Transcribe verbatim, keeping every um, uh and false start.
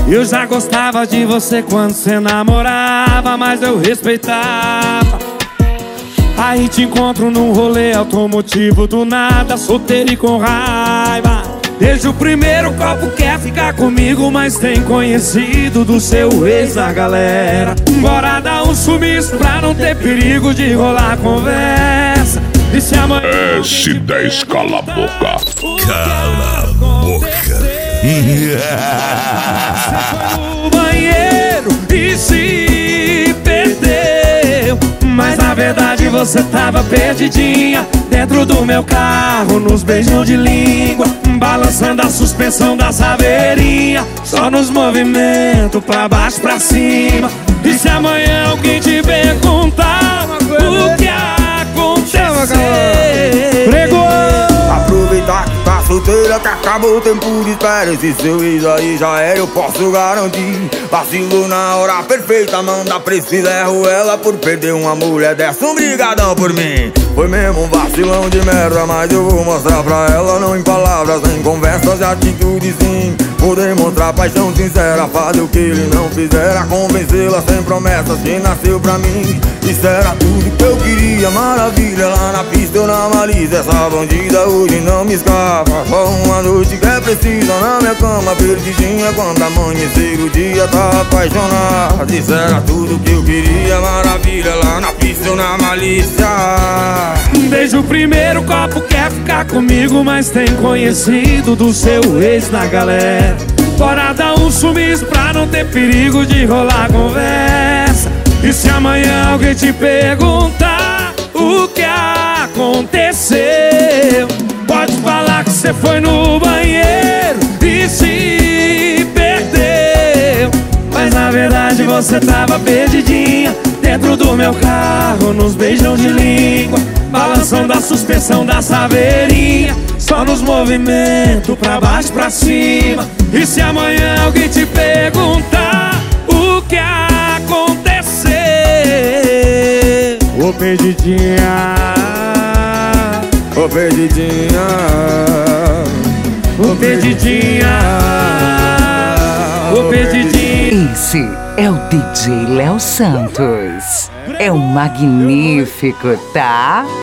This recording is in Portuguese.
Eu já gostava de você quando você namorava, mas eu respeitava. Aí te encontro num rolê automotivo do nada, solteiro e com raiva. Desde o primeiro copo quer ficar comigo, mas tem conhecido do seu ex da galera. Bora dar um sumiço pra não ter perigo de rolar conversa. E se amanhã S dez cala a boca. Cala a boca. Você foi no banheiro e se perdeu, mas na verdade você tava perdidinha dentro do meu carro, nos beijos de língua, balançando a suspensão da saveirinha, só nos movimentos pra baixo, pra cima. E se amanhã alguém te perguntar o que aconteceu, pregou. Aproveitar que tá solteira, que acabou o tempo de espera. Esse seu ex aí já era, eu posso garantir. Vacilou na hora perfeita, manda pra esse erro ela por perder uma mulher dessa. Um brigadão por mim. Foi mesmo um vacilão de merda, mas eu vou mostrar pra ela, não em palavras, nem conversas e atitudes sim. Vou demonstrar paixão sincera, fazer o que ele não fizera, convencê-la sem promessas que nasceu pra mim. Isso era tudo que eu queria, maravilha, lá na pista ou na malícia. Essa bandida hoje não me escapa, só uma noite que é precisa na minha cama, perdidinha. Quando amanhecer o dia tá apaixonada. Isso era tudo que eu queria, maravilha, lá na pista ou na malícia. Desde o primeiro copo quer ficar comigo, mas tem conhecido do seu ex na galera. Bora dar um sumiço pra não ter perigo de rolar conversa. E se amanhã alguém te perguntar o que aconteceu, pode falar que você foi no banheiro e se perdeu, mas na verdade você tava perdidinha dentro do meu carro, nos beijão de língua, balançando a suspensão da saveirinha, só nos movimentos pra baixo, pra cima. E se amanhã alguém te perguntar o que aconteceu, ô perdidinha, Ô perdidinha, ô perdidinha, ô perdidinha. Esse é o D J Léo Santos. É o magnífico, tá?